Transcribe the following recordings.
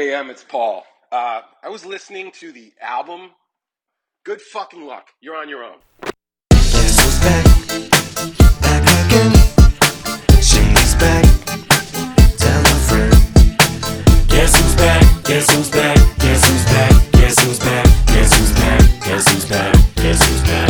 AM, it's Paul. I was listening to the album. Good fucking luck. You're on your own. Guess who's back? Back again. She's back. Tell a friend. Guess who's back? Guess who's back? Guess who's back? Guess who's back? Guess who's back? Guess who's back? Guess who's back?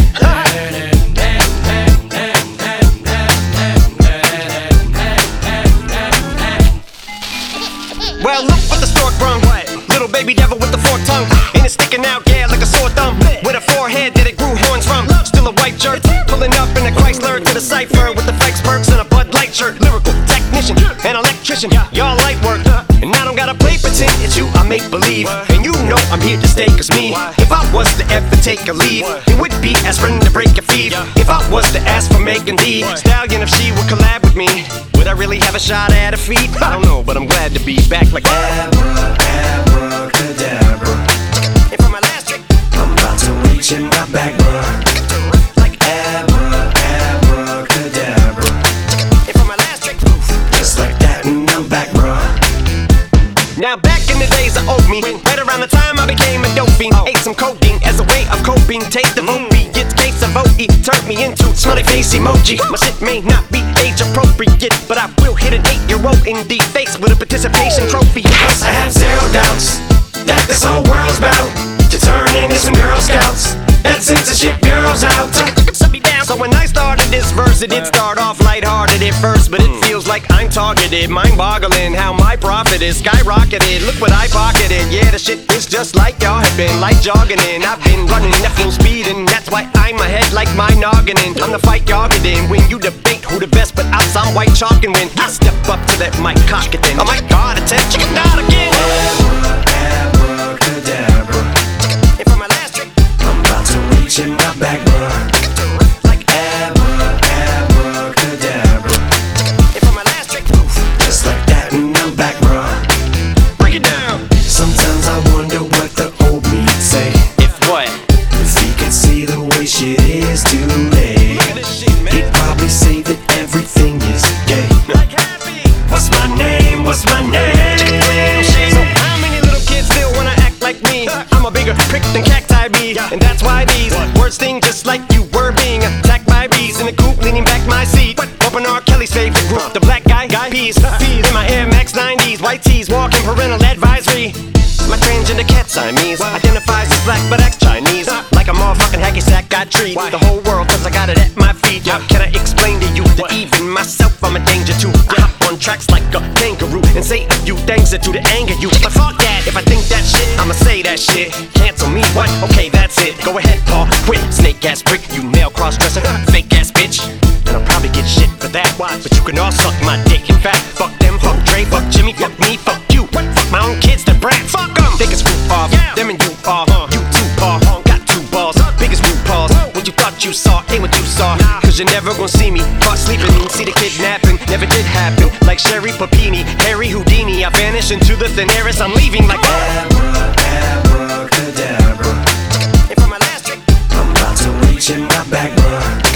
Well, look what the stork brung. Little baby devil with the forked tongue. And it's sticking out, yeah, like a sore thumb. With a forehead that it grew horns from. Still a white shirt, pulling up in a Chrysler to the cipher with the Fikes perks and a Bud Light shirt. Lyrical technician, an electrician, y'all light work. And I don't gotta play pretend, it's you I make believe. And you know I'm here to stay, cause me, if I was to ever take a leave, it would be aspirin to break a feed. If I was to ask for Megan Thee Stallion, if she would collab with me, would I really have a shot at her feet? I don't know, but I'm glad to be back like Abracadabra. And for my last trick, I'm about to reach in my back, bruh. like Abracadabra. And for my last trick, Just like that, and I'm back, bruh. now back in the days of old me, right around the time I became a dope fiend, ate some codeine as a way of coping. Taste of opiates, case of OE turned me into smiley face emoji. My shit may not be age appropriate, but I will hit an 8-year-old in the face with a participation trophy. Cause I have zero doubts that this whole world's bout to turn into some Girl Scouts. That censorship bureau's out. So when I started this verse, it did start off lighthearted at first, but it feels like I'm targeted. Mind-boggling how my profit is skyrocketed. Look what I pocketed. Yeah, the shit is just like y'all have been, like jogging in. I've been running at full speed, and that's why I'm ahead like my noggin in. I'm the fight y'all get in when you debate who the best, but I'm white chalking when I step up to that mic, cock it then. Oh my God, it's that chicken out again. Abracadabra. And for my last trick, I'm about to reach in my back, bruh. like Abracadabra. and for my last trick, Just like that, and I'm back, bruh. break it down. Sometimes I wonder what the old me'd say If what? if he could see the way shit is today. Look at this shit, man. He'd probably say that everything is gay. Like happy. What's my name? What's my name? So how many little kids still wanna act like me? I'm a bigger prick than cacti bee, and that's why these words sting just like you were being attacked by bees in the coop, leaning back my seat. Open R. Kelly's favorite group, the black guy peas. In my Air Max 90s, white tees, walking parental advisory. My transgender cat Siamese identifies as black but acts Chinese. Like a motherfucking hacky sack, I treat the whole world cause I got it at my feet. How can I explain to you that even myself I'm a danger to? I hop on tracks like a kangaroo and say a few things that do to anger you. But fuck that, if I think that shit, I'ma say that shit. Cancel me, what? Okay, that's it. Go ahead, Paul, quit. Snake ass prick, you male cross-dresser, fake ass bitch. And I'll probably get shit for that. But you can all suck my dick. In fact, fuck them, fuck Dre, fuck Jimmy, fuck me, fuck you. Fuck my own kids, the brats. Fuck them. They can screw off. Them and you off. You too, Paul. Got two balls. Biggest new paws. What you thought you saw ain't what you saw. Cause you're never gonna see me caught sleeping. See the kidnapping. Never did happen. Like Sherry Papini, Harry Houdini. I vanish into the thin air as I'm leaving like Abracadabra. And for my last trick, I'm about to reach in my back, bruh.